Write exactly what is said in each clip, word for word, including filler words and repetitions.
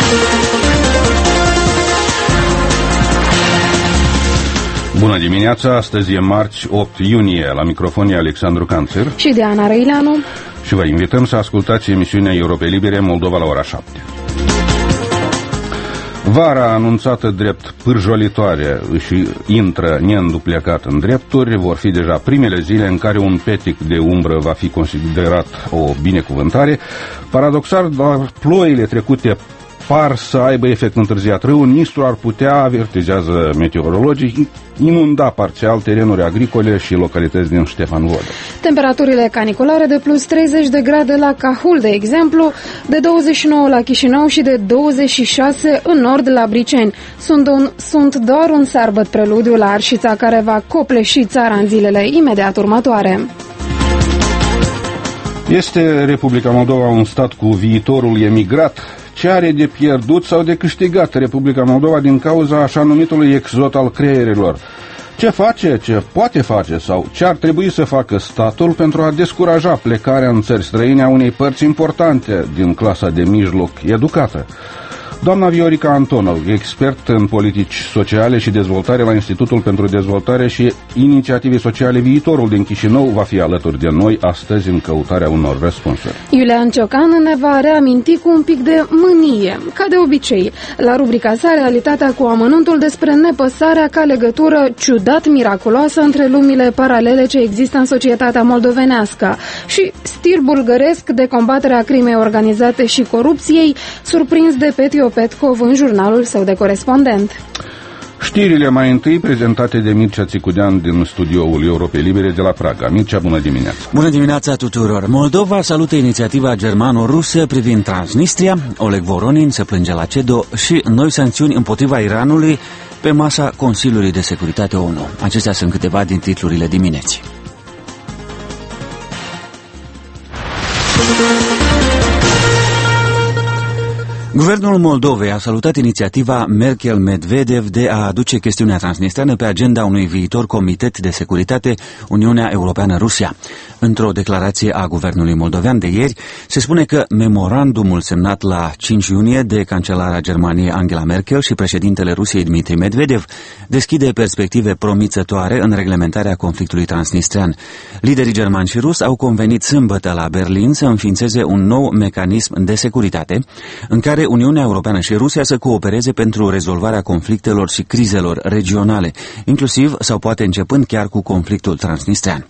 Bună dimineața, astăzi e marți opt iunie, la microfon e Alexandru Canțer și Diana Răileanu și vă invităm să ascultați emisiunea Europe Libere Moldova la ora șapte. Vara anunțată drept pârjolitoare și intră neînduplecat în drepturi, vor fi deja primele zile în care un petic de umbră va fi considerat o binecuvântare. Paradoxal, doar ploile trecute par să aibă efect întârziat. Râul Nistru ar putea, avertizează meteorologii, inunda parțial terenuri agricole și localități din Ștefan Vodă. Temperaturile caniculare de plus treizeci de grade la Cahul, de exemplu, de douăzeci și nouă la Chișinău și de douăzeci și șase în nord la Briceni. Sunt, un, sunt doar un sărbăt preludiu la Arșița, care va copleși țara în zilele imediat următoare. Este Republica Moldova un stat cu viitorul emigrat? Ce are de pierdut sau de câștigat Republica Moldova din cauza așa numitului exod al creierilor? Ce face, ce poate face sau ce ar trebui să facă statul pentru a descuraja plecarea în țări străine a unei părți importante din clasa de mijloc educată? Doamna Viorica Antonov, expert în politici sociale și dezvoltare la Institutul pentru Dezvoltare și Inițiative Sociale Viitorul din Chișinău, va fi alături de noi astăzi în căutarea unor răspunsuri. Iulian Ciocan ne va reaminti cu un pic de mânie, ca de obicei, la rubrica sa Realitatea cu amănuntul, despre nepăsarea ca legătură ciudat miraculoasă între lumile paralele ce există în societatea moldovenească și stil bulgăresc de combaterea crimei organizate și corupției, surprins de Petio Petkov în jurnalul său de corespondent. Știrile mai întâi prezentate de Mircea Țicudean din studioul Europei Libere de la Praga. Mircea, bună dimineața! Bună dimineața tuturor! Moldova salută inițiativa germano-rusă privind Transnistria, Oleg Voronin se plânge la CEDO și noi sancțiuni împotriva Iranului pe masa Consiliului de Securitate ONU. Acestea sunt câteva din titlurile dimineții. Guvernul Moldovei a salutat inițiativa Merkel-Medvedev de a aduce chestiunea transnistreană pe agenda unui viitor comitet de securitate Uniunea Europeană-Rusia. Într-o declarație a guvernului moldovean de ieri, se spune că memorandumul semnat la cinci iunie de cancelara Germaniei Angela Merkel și președintele Rusiei Dmitri Medvedev deschide perspective promițătoare în reglementarea conflictului transnistrean. Liderii germani și rusi au convenit sâmbătă la Berlin să înființeze un nou mecanism de securitate în care Uniunea Europeană și Rusia să coopereze pentru rezolvarea conflictelor și crizelor regionale, inclusiv sau poate începând chiar cu conflictul transnistrean.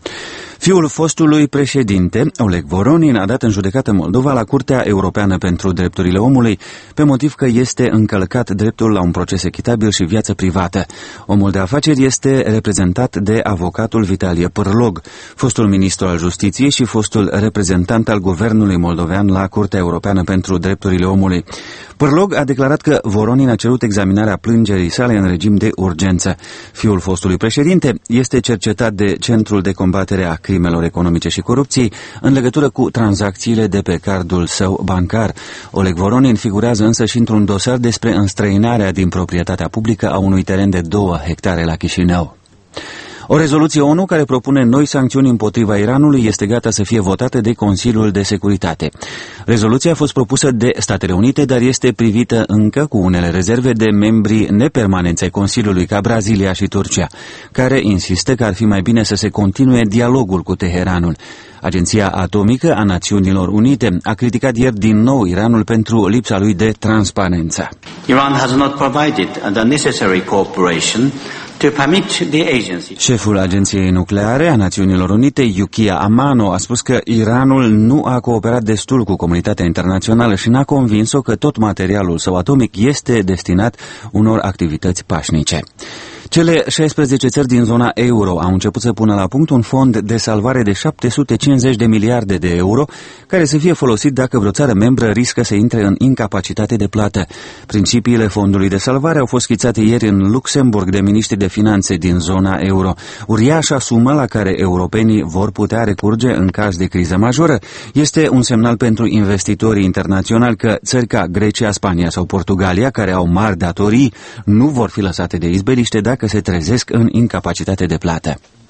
Fiul fostului președinte, Oleg Voronin, a dat în judecată Moldova la Curtea Europeană pentru Drepturile Omului pe motiv că este încălcat dreptul la un proces echitabil și viață privată. Omul de afaceri este reprezentat de avocatul Vitalie Pârlog, fostul ministru al Justiției și fostul reprezentant al guvernului moldovean la Curtea Europeană pentru Drepturile Omului. Pârlog a declarat că Voronin a cerut examinarea plângerii sale în regim de urgență. Fiul fostului președinte este cercetat de Centrul de Combatere a Crimelor Economice și Corupției în legătură cu tranzacțiile de pe cardul său bancar. Oleg Voronin figurează însă și într-un dosar despre înstrăinarea din proprietatea publică a unui teren de două hectare la Chișinău. O rezoluție ONU care propune noi sancțiuni împotriva Iranului este gata să fie votată de Consiliul de Securitate. Rezoluția a fost propusă de Statele Unite, dar este privită încă cu unele rezerve de membrii nepermanenți ai Consiliului ca Brazilia și Turcia, care insistă că ar fi mai bine să se continue dialogul cu Teheranul. Agenția Atomică a Națiunilor Unite a criticat ieri din nou Iranul pentru lipsa lui de transparență. Iran has not provided the necessary cooperation to permit the agency. Șeful Agenției Nucleare a Națiunilor Unite, Yukiya Amano, a spus că Iranul nu a cooperat destul cu comunitatea internațională și n-a convins-o că tot materialul său atomic este destinat unor activități pașnice. Cele șaisprezece țări din zona euro au început să pună la punct un fond de salvare de șapte sute cincizeci de miliarde de euro, care să fie folosit dacă vreo țară membră riscă să intre în incapacitate de plată. Principiile fondului de salvare au fost schițate ieri în Luxemburg de miniștri de finanțe din zona euro. Uriașa sumă la care europenii vor putea recurge în caz de criză majoră este un semnal pentru investitorii internaționali că țări ca Grecia, Spania sau Portugalia, care au mari datorii, nu vor fi lăsate de izbeliște dacă se trezesc în incapacitate de plată.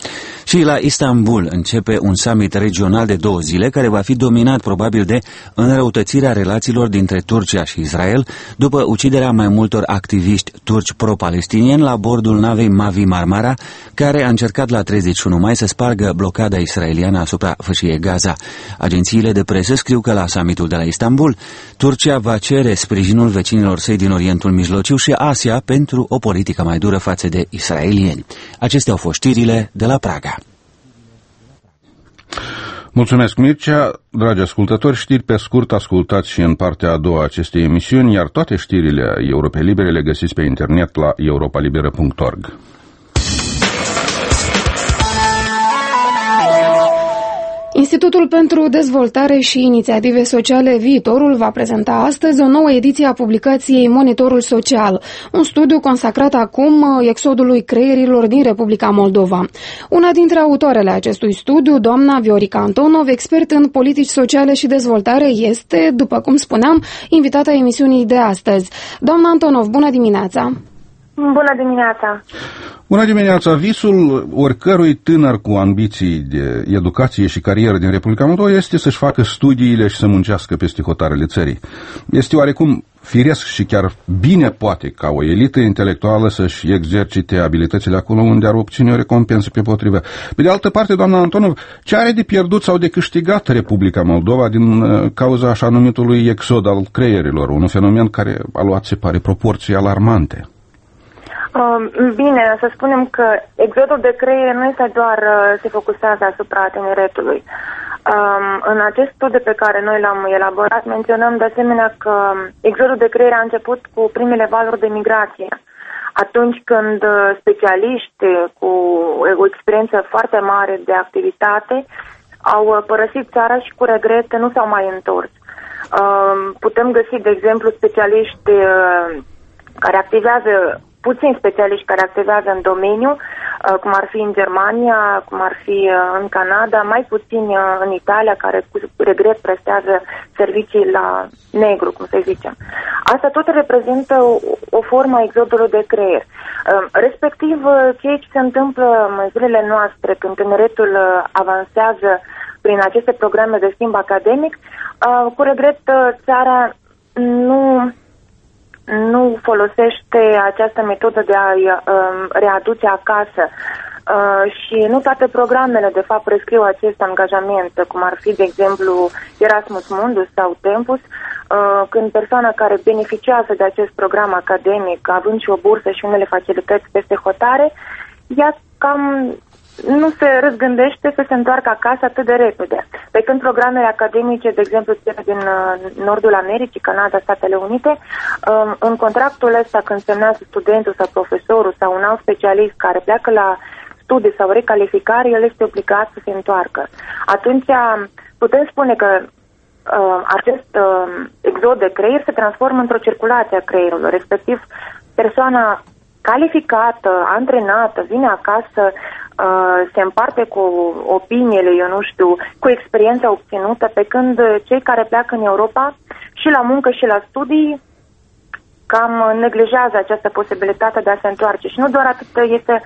Și la Istanbul începe un summit regional de două zile care va fi dominat probabil de înrăutățirea relațiilor dintre Turcia și Israel după uciderea mai multor activiști turci pro-palestinieni la bordul navei Mavi Marmara, care a încercat la treizeci și unu mai să spargă blocada israeliană asupra fâșiei Gaza. Agențiile de presă scriu că la summitul de la Istanbul, Turcia va cere sprijinul vecinilor săi din Orientul Mijlociu și Asia pentru o politică mai dură față de israelieni. Acestea au fost știrile de la Praga. Mulțumesc, Mircea. Dragi ascultători, știri pe scurt ascultați și în partea a doua a acestei emisiuni, iar toate știrile Europei Libere le găsiți pe internet la europa liberă punct org. Institutul pentru Dezvoltare și Inițiative Sociale Viitorul va prezenta astăzi o nouă ediție a publicației Monitorul Social, un studiu consacrat acum exodului creierilor din Republica Moldova. Una dintre autoarele acestui studiu, doamna Viorica Antonov, expert în politici sociale și dezvoltare, este, după cum spuneam, invitata emisiunii de astăzi. Doamna Antonov, bună dimineața! Bună dimineața! Bună dimineața! Visul oricărui tânăr cu ambiții de educație și carieră din Republica Moldova este să-și facă studiile și să muncească peste hotarele țării. Este oarecum firesc și chiar bine poate ca o elită intelectuală să-și exercite abilitățile acolo unde ar obține o recompensă pe potrivă. Pe de altă parte, doamna Antonov, ce are de pierdut sau de câștigat Republica Moldova din cauza așa numitului exod al creierilor, un fenomen care a luat, se pare, proporții alarmante? Bine, să spunem că exodul de creiere nu este doar se focusează asupra tineretului. În acest studiu pe care noi l-am elaborat menționăm de asemenea că exodul de creiere a început cu primele valuri de migrație. Atunci când specialiști cu o experiență foarte mare de activitate au părăsit țara și cu regret nu s-au mai întors. Putem găsi, de exemplu, specialiști care activează puțini specialiști care activează în domeniu, cum ar fi în Germania, cum ar fi în Canada, mai puțini în Italia, care cu regret prestează servicii la negru, cum să zicem. Asta tot reprezintă o, o formă a exodului de creier. Respectiv, ceea ce se întâmplă în zilele noastre, când tineretul avansează prin aceste programe de schimb academic, cu regret țara nu... nu folosește această metodă de a-i uh, readuce acasă uh, și nu toate programele de fapt prescriu acest angajament, cum ar fi, de exemplu, Erasmus Mundus sau Tempus, uh, când persoana care beneficiază de acest program academic, având și o bursă și unele facilități peste hotare, ea cam nu se răzgândește să se întoarcă acasă atât de repede. Pe când programele academice, de exemplu, din Nordul Americii, Canada, Statele Unite, în contractul ăsta, când semnează studentul sau profesorul sau un alt specialist care pleacă la studii sau recalificare, el este obligat să se întoarcă. Atunci putem spune că acest exod de creier se transformă într-o circulație a creierului, respectiv persoana calificată, antrenată, vine acasă, se împarte cu opiniile, eu nu știu, cu experiența obținută, pe când cei care pleacă în Europa și la muncă și la studii cam neglijează această posibilitate de a se întoarce. Și nu doar atât este,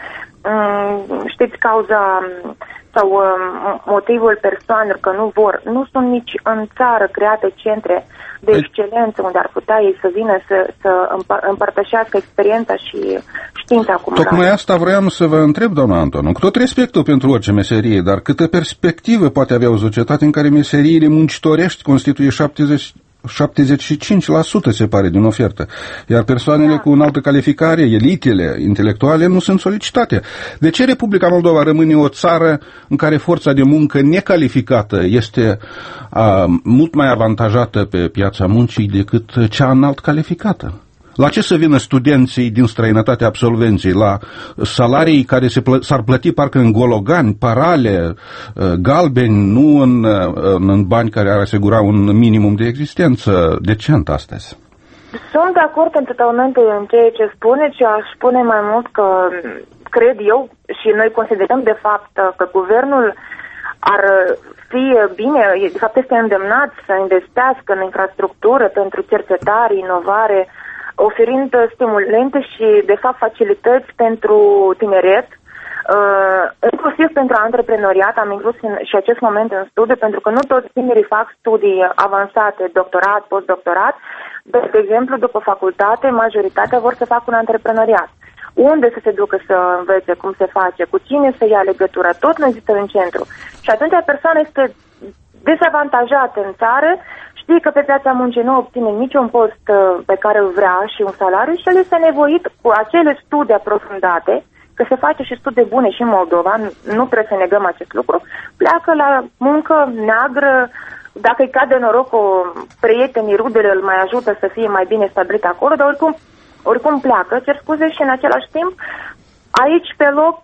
știți, cauza sau motivul persoanelor că nu vor. Nu sunt nici în țară create centre de excelență unde ar putea ei să vină să, să împărtășească experiența și știința acumulată. Tocmai asta vreau să vă întreb, doamna Antonu, cu tot respectul pentru orice meserie, dar câtă perspectivă poate avea o societate în care meseriile muncitorești constituie șaptezeci șaptezeci și cinci la sută, se pare, din ofertă, iar persoanele da. cu înaltă calificare, elitele intelectuale, nu sunt solicitate. De ce Republica Moldova rămâne o țară în care forța de muncă necalificată este a, mult mai avantajată pe piața muncii decât cea înalt calificată? La ce să vină studenții din străinătate, absolvenții? La salarii care se plă- s-ar plăti parcă în gologani, parale, galbeni, nu în, în, în bani care ar asigura un minimum de existență decent astăzi? Sunt de acord totalmente în ceea ce spuneți și aș spune mai mult că cred eu și noi considerăm de fapt că guvernul ar fi bine, de fapt este îndemnat să investească în infrastructură pentru cercetare, inovare, oferind stimulente și, de fapt, facilități pentru tineret, Uh, inclusiv pentru antreprenoriat am inclus în, și acest moment în studiu, pentru că nu toți tinerii fac studii avansate, doctorat, postdoctorat, dar, de exemplu, după facultate, majoritatea vor să facă un antreprenoriat. Unde să se ducă să învețe cum se face, cu cine să ia legătura, tot nu există în centru. Și atunci persoana este dezavantajată în țară, știe că pe piața muncii nu obține niciun post pe care îl vrea și un salariu și el este nevoit cu acele studii aprofundate, că se face și studii bune și în Moldova, nu trebuie să negăm acest lucru, pleacă la muncă neagră, dacă îi cade norocul, prietenii, rudele îl mai ajută să fie mai bine stabilit acolo, dar oricum, oricum pleacă, cer scuze, și în același timp, aici pe loc,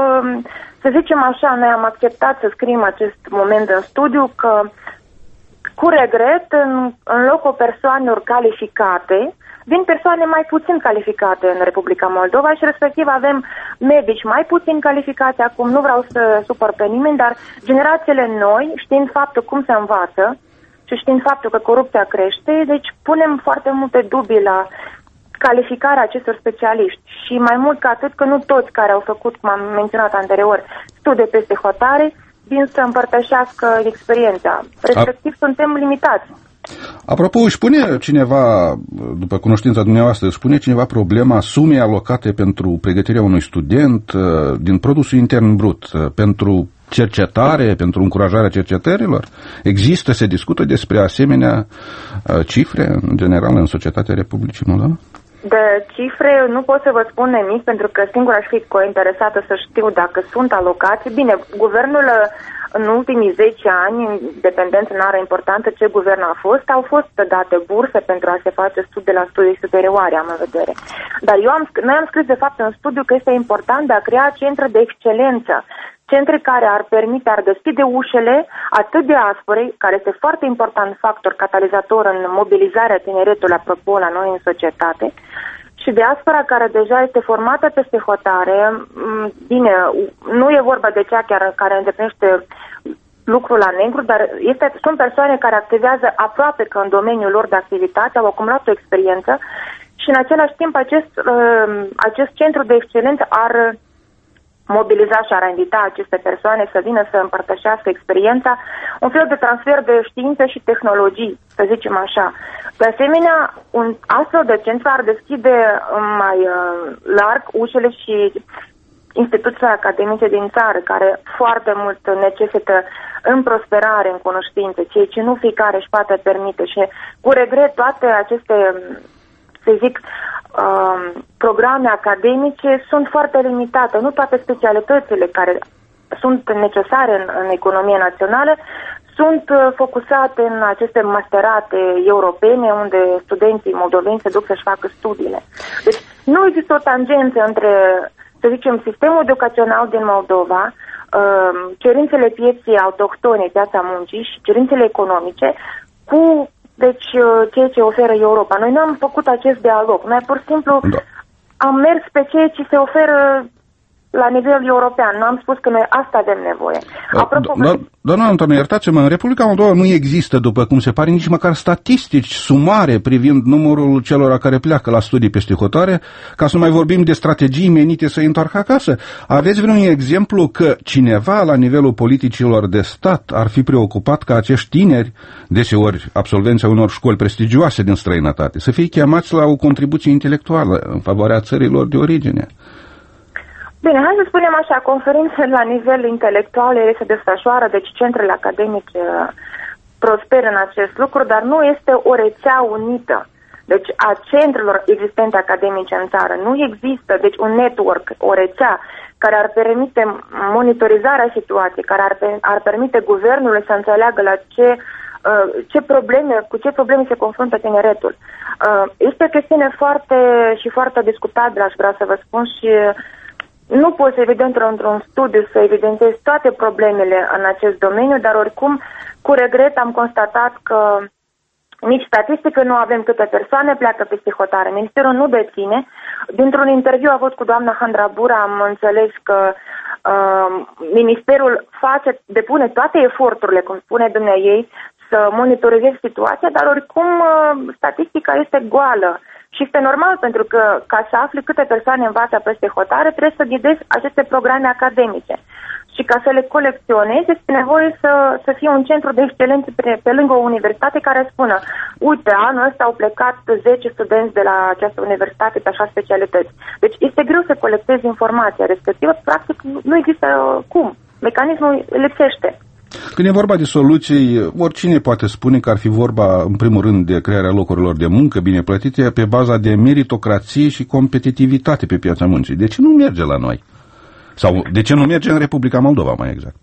să zicem așa, noi am acceptat să scriem acest moment în studiu că, cu regret, în, în locul persoanelor calificate, vin persoane mai puțin calificate în Republica Moldova și respectiv avem medici mai puțin calificați acum, nu vreau să supăr pe nimeni, dar generațiile noi, știind faptul cum se învață și știind faptul că corupția crește, deci punem foarte multe dubii la calificarea acestor specialiști și mai mult ca atât că nu toți care au făcut, cum am menționat anterior, studii peste hotare, vin să împărtășească experiența. Respectiv, A... suntem limitați. Apropo, își pune cineva, după cunoștința dumneavoastră, își pune cineva problema sumei alocate pentru pregătirea unui student din produsul intern brut, pentru cercetare, pentru încurajarea cercetărilor? Există, se discută despre asemenea cifre, în general, în societatea Republicii Moldova? De cifre nu pot să vă spun nimic, pentru că singur aș fi interesată să știu dacă sunt alocați. Bine, guvernul în ultimii zece ani, independență nu are importantă ce guvern a fost, au fost date burse pentru a se face studii la studii superioare, am în vedere. Dar eu am, noi am scris de fapt în studiu că este important de a crea centre de excelență, centre care ar permite, ar deschide ușele atât de aspre, care este foarte important factor catalizator în mobilizarea tineretului, apropo, la noi în societate, și diaspora care deja este formată peste hotare. Bine, nu e vorba de cea chiar care îndeplinește lucrul la negru, dar este, sunt persoane care activează aproape că în domeniul lor de activitate, au acumulat o experiență și în același timp acest, acest centru de excelență ar mobiliza și ar invita aceste persoane să vină să împărtășească experiența, un fel de transfer de științe și tehnologii, să zicem așa. De asemenea, un astfel de centru ar deschide mai uh, larg ușele și instituțiile academice din țară, care foarte mult necesită în prosperare, în cunoștințe, ceea ce nu fiecare își poate permite. Și cu regret toate aceste, să zic, uh, programe academice sunt foarte limitate. Nu toate specialitățile care sunt necesare în, în economia națională sunt uh, focusate în aceste masterate europene, unde studenții moldoveni se duc să-și facă studiile. Deci nu există o tangență între, să zicem, sistemul educațional din Moldova, uh, cerințele pieței autohtone, piața muncii și cerințele economice cu, deci, uh, ceea ce oferă Europa. Noi nu am făcut acest dialog. Noi pur și simplu da. am mers pe ceea ce se oferă la nivel european. Nu am spus că noi asta avem nevoie. Apropo, da, doamna Antonă, iertați-mă, în Republica Moldova nu există, după cum se pare, nici măcar statistici sumare privind numărul celor care pleacă la studii peste hotare, ca să nu mai vorbim de strategii menite să-i întoarcă acasă. Aveți vreun exemplu că cineva la nivelul politicilor de stat ar fi preocupat ca acești tineri, deseori absolvenții unor școli prestigioase din străinătate, să fie chemați la o contribuție intelectuală în favoarea țărilor de origine? Bine, hai să spunem așa, conferințele la nivel intelectual ele se desfășoară, deci centrele academice prosperă în acest lucru, dar nu este o rețea unită. Deci a centrelor existente academice în țară nu există, deci un network, o rețea care ar permite monitorizarea situației, care ar, ar permite guvernului să înțeleagă la ce, ce probleme, cu ce probleme se confruntă tineretul. Este o chestiune foarte și foarte discutabilă, aș vrea să vă spun, și nu poți, evident, într-un studiu să evidențiezi toate problemele în acest domeniu, dar oricum, cu regret, am constatat că nici statistică nu avem câte persoane pleacă peste hotare. Ministerul nu deține. Dintr-un interviu avut cu doamna Handrabura am înțeles că uh, Ministerul face, depune toate eforturile, cum spune dumneaei, să monitorizeze situația, dar oricum uh, statistica este goală. Și este normal, pentru că ca să afli câte persoane învață peste hotare, trebuie să ghidezi aceste programe academice. Și ca să le colecționezi, este nevoie să, să fie un centru de excelență pe, pe lângă o universitate care spună: uite, anul ăsta au plecat zece studenți de la această universitate pe așa specialități. Deci este greu să colectezi informația respectivă, practic nu există cum. Mecanismul lipsește. Când e vorba de soluții, oricine poate spune că ar fi vorba, în primul rând, de crearea locurilor de muncă bine plătite pe baza de meritocrație și competitivitate pe piața muncii. De ce nu merge la noi? Sau de ce nu merge în Republica Moldova, mai exact?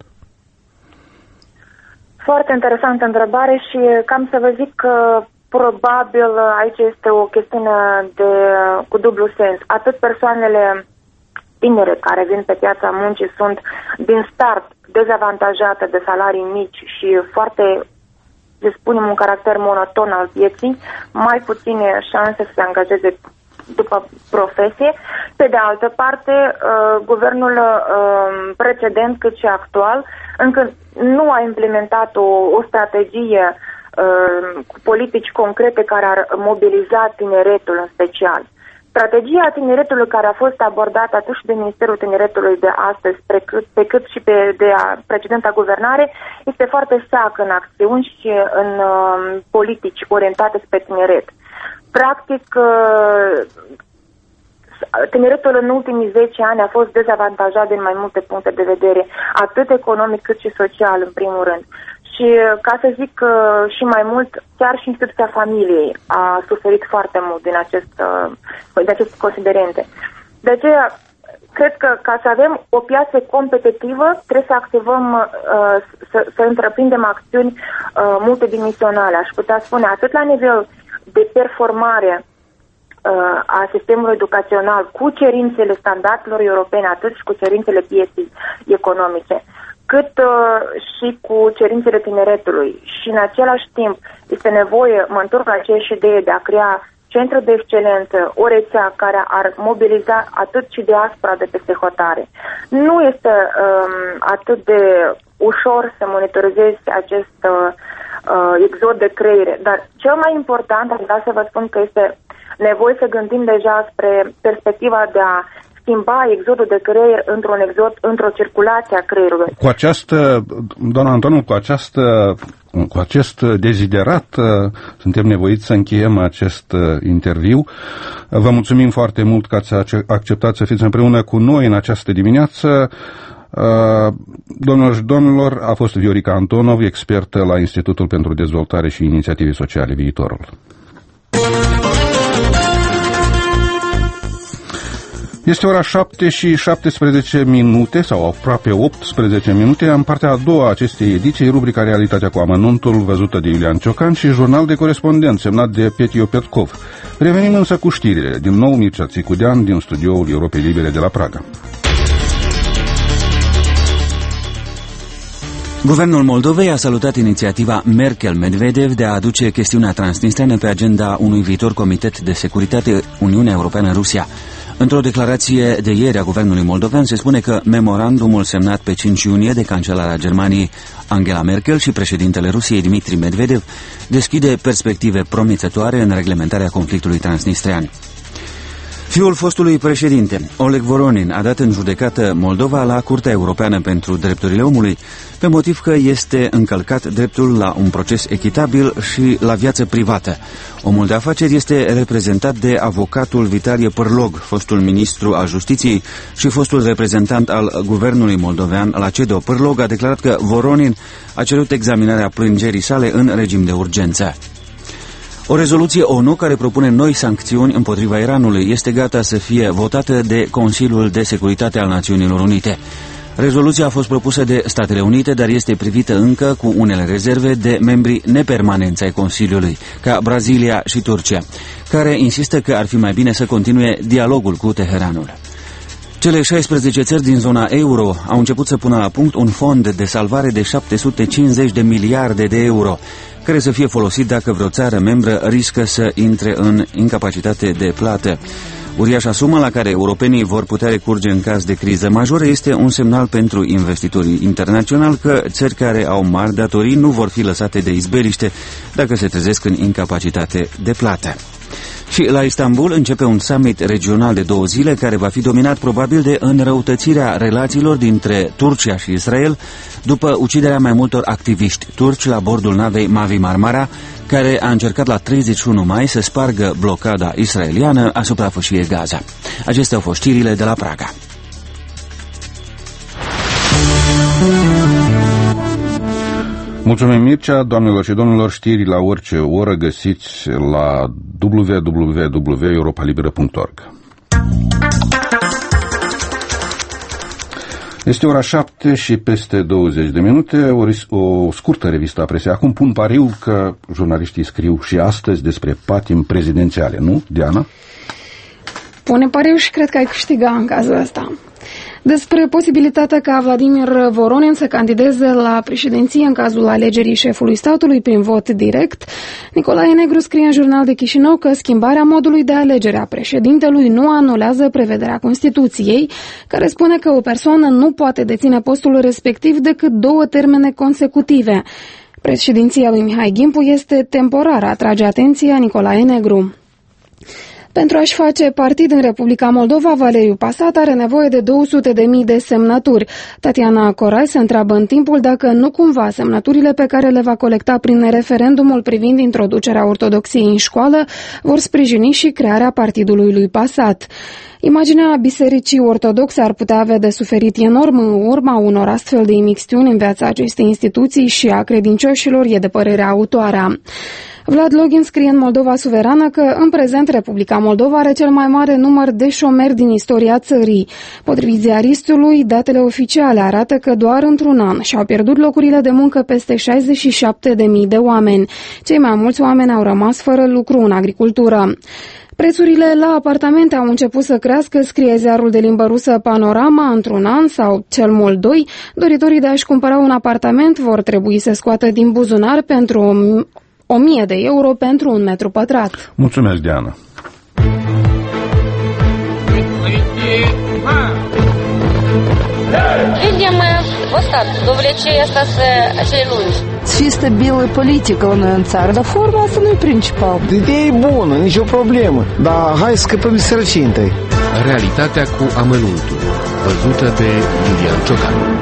Foarte interesantă întrebare și cam să vă zic că probabil aici este o chestiune de, cu dublu sens. Atât persoanele tinere care vin pe piața muncii sunt din start dezavantajate de salarii mici și foarte, să spunem, un caracter monoton al vieții, mai puține șanse să se angajeze după profesie. Pe de altă parte, uh, guvernul uh, precedent cât și actual încă nu a implementat o, o strategie uh, cu politici concrete care ar mobiliza tineretul în special. Strategia tineretului care a fost abordată atât și de Ministerul Tineretului de astăzi, pe cât, pe cât și pe, de a, precedenta guvernare, este foarte seacă în acțiuni și în uh, politici orientate spre tineret. Practic, tineretul în ultimii zece ani a fost dezavantajat din mai multe puncte de vedere, atât economic cât și social, în primul rând. Și, ca să zic și mai mult, chiar și instituția familiei a suferit foarte mult din, acest, din aceste considerente. De aceea, cred că ca să avem o piață competitivă, trebuie să activăm, să, să întreprindem acțiuni multidimensionale. Aș putea spune atât la nivel de performare uh, a sistemului educațional cu cerințele standardelor europene, atât și cu cerințele pieței economice, cât uh, și cu cerințele tineretului. Și în același timp este nevoie, mă întorc la aceeași idee de a crea centru de excelență, o rețea care ar mobiliza atât și diaspora de peste hotare. Nu este um, atât de ușor să monitorizezi acest uh, uh, exod de creiere, dar cel mai important, aș vrea să vă spun că este nevoie să gândim deja spre perspectiva de a schimba exodul de creier într-un exod, într-o circulație a creierului. Cu această, doamna Antonu, cu această, cu acest deziderat, suntem nevoiți să încheiem acest interviu. Vă mulțumim foarte mult că ați acceptat să fiți împreună cu noi în această dimineață. Domnilor și domnilor, a fost Viorica Antonov, expertă la Institutul pentru Dezvoltare și Inițiative Sociale Viitorul. Este ora șapte și șaptesprezece minute, sau aproape optsprezece minute, în partea a doua a acestei ediții, rubrica Realitatea cu amănuntul, văzută de Iulian Ciocan, și jurnal de corespondent, semnat de Petio Petkov. Revenim însă cu știrile. Din nou, Mircea Țicudean, din studioul Europei Libere de la Praga. Guvernul Moldovei a salutat inițiativa Merkel-Medvedev de a aduce chestiunea transnistreană pe agenda unui viitor comitet de securitate Uniunea Europeană-Rusia. Într-o declarație de ieri a guvernului moldovean se spune că memorandumul semnat pe cinci iunie de cancelara Germaniei Angela Merkel și președintele Rusiei Dmitri Medvedev deschide perspective promițătoare în reglementarea conflictului transnistrean. Fiul fostului președinte, Oleg Voronin, a dat în judecată Moldova la Curtea Europeană pentru Drepturile Omului, pe motiv că este încălcat dreptul la un proces echitabil și la viață privată. Omul de afaceri este reprezentat de avocatul Vitalie Pârlog, fostul ministru al Justiției și fostul reprezentant al guvernului moldovean la C E D O. Pârlog a declarat că Voronin a cerut examinarea plângerii sale în regim de urgență. O rezoluție ONU care propune noi sancțiuni împotriva Iranului este gata să fie votată de Consiliul de Securitate al Națiunilor Unite. Rezoluția a fost propusă de Statele Unite, dar este privită încă cu unele rezerve de membrii nepermanenți ai Consiliului, ca Brazilia și Turcia, care insistă că ar fi mai bine să continue dialogul cu Teheranul. Cele șaisprezece țări din zona euro au început să pună la punct un fond de salvare de șapte sute cincizeci de miliarde de euro, care să fie folosit dacă vreo țară membră riscă să intre în incapacitate de plată. Uriașa sumă la care europenii vor putea recurge în caz de criză majoră este un semnal pentru investitorii internaționali că țări care au mari datorii nu vor fi lăsate de izbeliște dacă se trezesc în incapacitate de plată. Și Și la Istanbul începe un summit regional de două zile care va fi dominat probabil de înrăutățirea relațiilor dintre Turcia și Israel după uciderea mai multor activiști turci la bordul navei Mavi Marmara, care a încercat la treizeci și unu mai să spargă blocada israeliană asupra fâșiei Gaza. Acestea au fost știrile de la Praga. Mulțumim, Mircea. Doamnelor și domnilor, știri la orice oră găsiți la w w w punct europa liberă punct org. Este ora șapte și peste douăzeci de minute, o, o scurtă revistă a presei. Acum pun pariu că jurnaliștii scriu și astăzi despre patimi prezidențiale, nu, Diana? Pune pariu și cred că ai câștigat în cazul ăsta. Despre posibilitatea ca Vladimir Voronin să candideze la președinție în cazul alegerii șefului statului prin vot direct, Nicolae Negru scrie în Jurnal de Chișinău că schimbarea modului de alegere a președintelui nu anulează prevederea Constituției, care spune că o persoană nu poate deține postul respectiv decât două termene consecutive. Președinția lui Mihai Gimpu este temporară, atrage atenția Nicolae Negru. Pentru a-și face partid în Republica Moldova, Valeriu Pasat are nevoie de două sute de mii de semnături. Tatiana Corai se întreabă în timpul dacă nu cumva semnăturile pe care le va colecta prin referendumul privind introducerea ortodoxiei în școală vor sprijini și crearea partidului lui Pasat. Imaginea bisericii ortodoxe ar putea avea de suferit enorm în urma unor astfel de imixtiuni în viața acestei instituții și a credincioșilor, e de părerea autoarea. Vlad Login scrie în Moldova Suverană că în prezent Republica Moldova are cel mai mare număr de șomeri din istoria țării. Potrivit ziaristului, datele oficiale arată că doar într-un an și-au pierdut locurile de muncă peste șaizeci și șapte de mii de oameni. Cei mai mulți oameni au rămas fără lucru în agricultură. Prețurile la apartamente au început să crească, scrie ziarul de limbă rusă Panorama, într-un an sau cel mult doi. Doritorii de a-și cumpăra un apartament vor trebui să scoată din buzunar pentru o mie de euro pentru un metru pătrat. Mulțumesc, Diana. Видим вот так, довлечение acei lungi. Чисто белая политика în țară, dar forma asta nu e principal. Ideea e bună, nicio problemă, dar hai să scăpăm de sărăcie întâi. Realitatea cu amănuntul, văzută de Iulian Ciocan.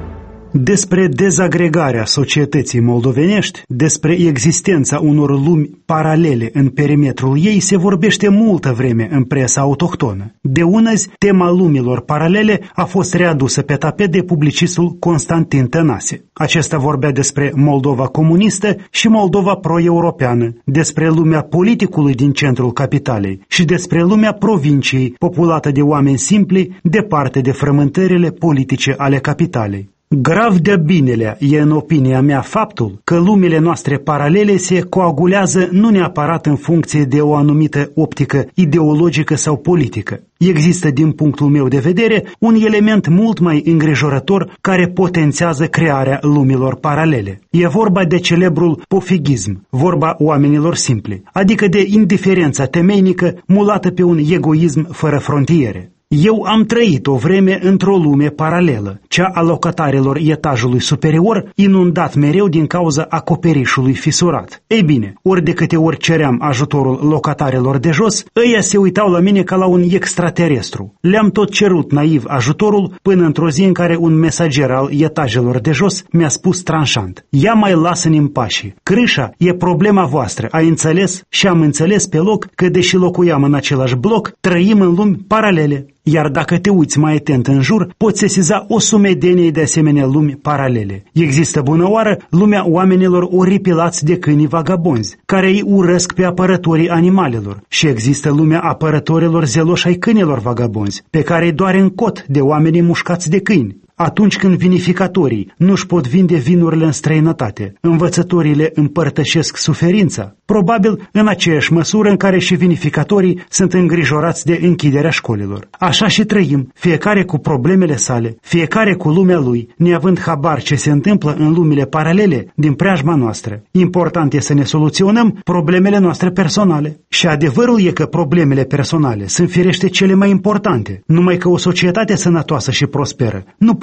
Despre dezagregarea societății moldovenești, despre existența unor lumi paralele în perimetrul ei se vorbește multă vreme în presa autohtonă. De unăzi, tema lumilor paralele a fost readusă pe tapet de publicistul Constantin Tănase. Acesta vorbea despre Moldova comunistă și Moldova pro-europeană, despre lumea politicului din centrul capitalei și despre lumea provinciei, populată de oameni simpli, departe de frământările politice ale capitalei. Grav de binelea e, în opinia mea, faptul că lumile noastre paralele se coagulează nu neapărat în funcție de o anumită optică ideologică sau politică. Există, din punctul meu de vedere, un element mult mai îngrijorător care potențează crearea lumilor paralele. E vorba de celebrul pofigism, vorba oamenilor simpli, adică de indiferența temeinică mulată pe un egoism fără frontiere. Eu am trăit o vreme într-o lume paralelă, cea a locatarilor etajului superior, inundat mereu din cauza acoperișului fisurat. Ei bine, ori de câte ori ceream ajutorul locatarilor de jos, ăia se uitau la mine ca la un extraterestru. Le-am tot cerut naiv ajutorul până într-o zi în care un mesager al etajelor de jos mi-a spus tranșant: ia mai lasă-ne în pașii, crâșa e problema voastră, ai înțeles? Și am înțeles pe loc că, deși locuiam în același bloc, trăim în lumi paralele. Iar dacă te uiți mai atent în jur, poți sesiza o sumedenie de asemenea lumi paralele. Există bunăoară lumea oamenilor oripilați de câinii vagabonzi, care îi urăsc pe apărătorii animalelor, și există lumea apărătorilor zeloși ai câinilor vagabonzi, pe care îi doare în cot de oamenii mușcați de câini. Atunci când vinificatorii nu-și pot vinde vinurile în străinătate, învățătorii le împărtășesc suferința, probabil în aceeași măsură în care și vinificatorii sunt îngrijorați de închiderea școlilor. Așa și trăim, fiecare cu problemele sale, fiecare cu lumea lui, neavând habar ce se întâmplă în lumile paralele din preajma noastră. Important e să ne soluționăm problemele noastre personale. Și adevărul e că problemele personale sunt firește cele mai importante, numai că o societate sănătoasă și prosperă nu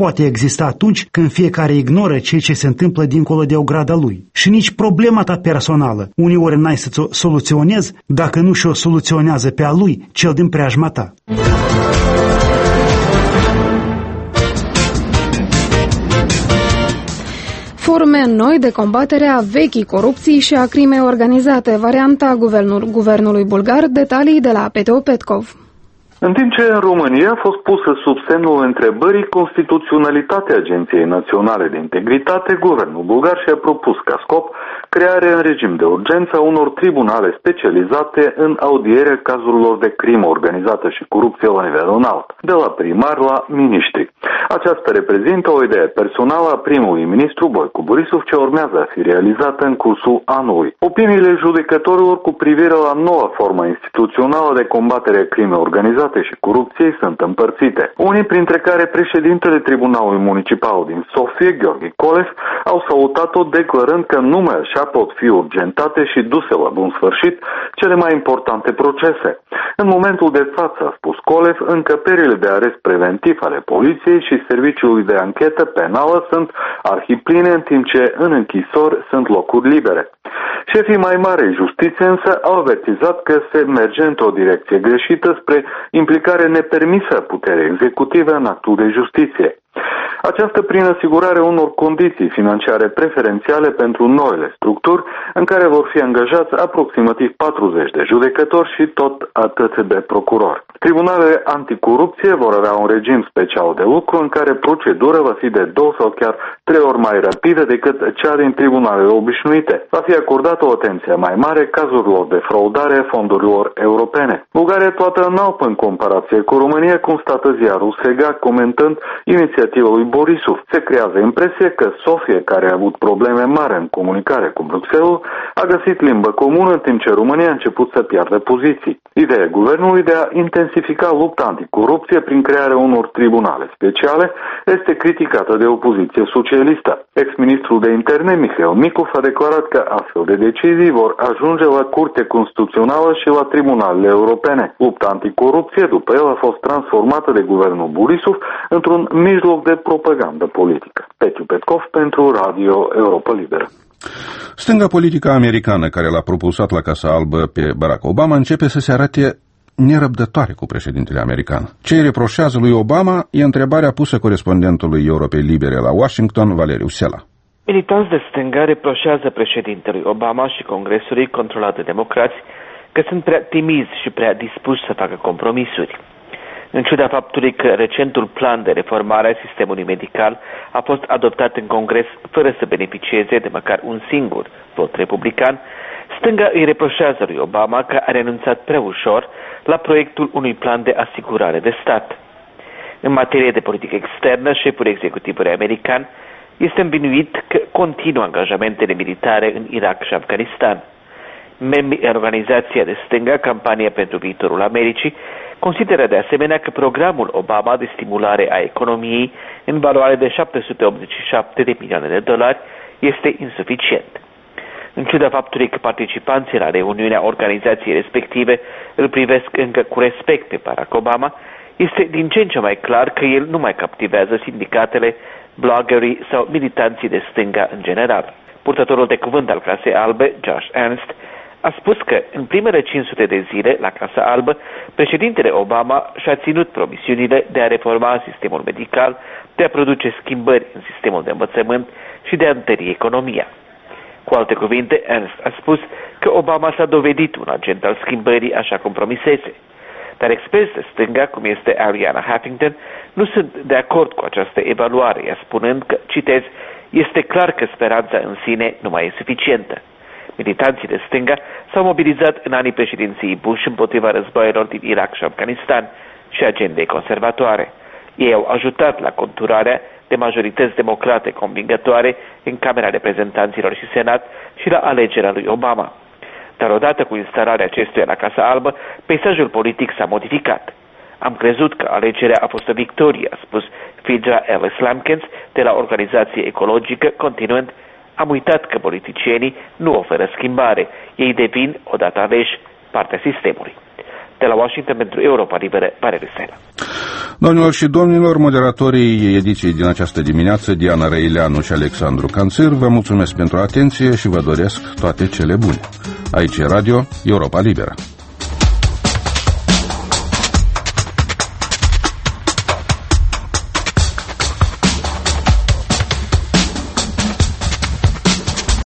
poate exista atunci când fiecare ignoră ceea ce se întâmplă dincolo de ograda lui. Și nici problema ta personală uneori n-ai să-ți o soluționezi dacă nu și-o soluționează pe a lui cel din preajma ta. Forme noi de combatere a vechii corupții și a crimei organizate, varianta guvernul, guvernului bulgar, detalii de la Peteo Petkov. În timp ce în România a fost pusă sub semnul întrebării constituționalitatea Agenției Naționale de Integritate, guvernul bulgar și-a propus ca scop crearea în regim de urgență a unor tribunale specializate în audierea cazurilor de crimă organizată și corupție la nivel înalt, de la primar la miniștri. Aceasta reprezintă o idee personală a primului ministru Boicu Borisov ce urmează a fi realizată în cursul anului. Opiniile judecătorilor cu privire la noua formă instituțională de combatere a crimei organizate și corupției sunt împărțite. Unii, printre care președintele Tribunalului Municipal din Sofia, Gheorghe Colev, au salutat-o declarând că numai așa pot fi urgentate și duse la bun sfârșit cele mai importante procese. În momentul de față, a spus Colev, încăperile de arest preventiv ale poliției și serviciului de anchetă penală sunt arhipline, în timp ce în închisori sunt locuri libere. Șefii mai mari justiție însă au avertizat că se merge într-o direcție greșită spre implicare nepermisă a puterii executive în actul de justiție. Aceasta prin asigurarea unor condiții financiare preferențiale pentru noile structuri în care vor fi angajați aproximativ patruzeci de judecători și tot atât de procurori. Tribunalele anticorupție vor avea un regim special de lucru în care procedura va fi de două sau chiar trei ori mai rapidă decât cea din tribunalele obișnuite. Va fi acordată o atenție mai mare cazurilor de fraudare a fondurilor europene. Bulgaria toată înaltă în comparație cu România, constată ziarul Sega comentând inițiativa lui Borisov. Se creează impresia că Sofia, care a avut probleme mari în comunicare cu Bruxelles, a găsit limbă comună în timp ce România a început să piardă poziții. Ideea guvernului de a intensifica lupta anticorupție prin crearea unor tribunale speciale este criticată de opoziție socialistă. Ex-ministrul de interne Mihail Micov a declarat că astfel de decizii vor ajunge la Curtea Constituțională și la tribunalele europene. Lupta anticorupție după el a fost transformată de guvernul Borisov într-un mijloc de propagandă politică. Peteo Petkov pentru Radio Europa Liberă. Stânga politică americană care l-a propulsat la Casa Albă pe Barack Obama începe să se arate nerăbdătoare cu președintele american. Ce îi reproșează lui Obama e întrebarea pusă corespondentului Europei Libere la Washington, Valeriu Sela. Militanți de stânga reproșează președintelui Obama și Congresului controlat de democrați că sunt prea timizi și prea dispuși să facă compromisuri. În ciuda faptului că recentul plan de reformare a sistemului medical a fost adoptat în Congres fără să beneficieze de măcar un singur vot republican, stânga îi reproșează lui Obama că a renunțat prea ușor la proiectul unui plan de asigurare de stat. În materie de politică externă, șeful executivului american este învinuit că continuă angajamentele militare în Irak și Afganistan. Membrii organizației de stânga, Campania pentru Viitorul Americii, consideră de asemenea că programul Obama de stimulare a economiei în valoare de șapte sute optzeci și șapte de milioane de dolari este insuficient. În ciuda faptului că participanții la reuniunea organizației respective îl privesc încă cu respect pe Barack Obama, este din ce în ce mai clar că el nu mai captivează sindicatele, bloggerii sau militanții de stânga în general. Purtătorul de cuvânt al Casei Albe, Josh Ernst, a spus că în primele cinci sute de zile la Casa Albă, președintele Obama și-a ținut promisiunile de a reforma sistemul medical, de a produce schimbări în sistemul de învățământ și de a întări economia. Cu alte cuvinte, Ernst a spus că Obama s-a dovedit un agent al schimbării așa cum promisese. Dar experți de stânga, cum este Ariana Huffington, nu sunt de acord cu această evaluare, ea spunând că, citez, este clar că speranța în sine nu mai e suficientă. Militanții de stânga s-au mobilizat în anii președinției Bush împotriva războaielor din Irak și Afganistan și agendei conservatoare. Ei au ajutat la conturarea de majorități democrate convingătoare în Camera Reprezentanților și Senat și la alegerea lui Obama. Dar odată cu instalarea acestuia la Casa Albă, peisajul politic s-a modificat. Am crezut că alegerea a fost o victorie, a spus Phaedra Ellis Lampkins de la organizație ecologică, continuând: am uitat că politicienii nu oferă schimbare, ei devin, odată aleși, partea sistemului. De la Washington pentru Europa Liberă, Valeriu Sela. Domnilor și domnilor, moderatorii ediției din această dimineață, Diana Răileanu și Alexandru Canțir, vă mulțumesc pentru atenție și vă doresc toate cele bune. Aici e Radio Europa Liberă.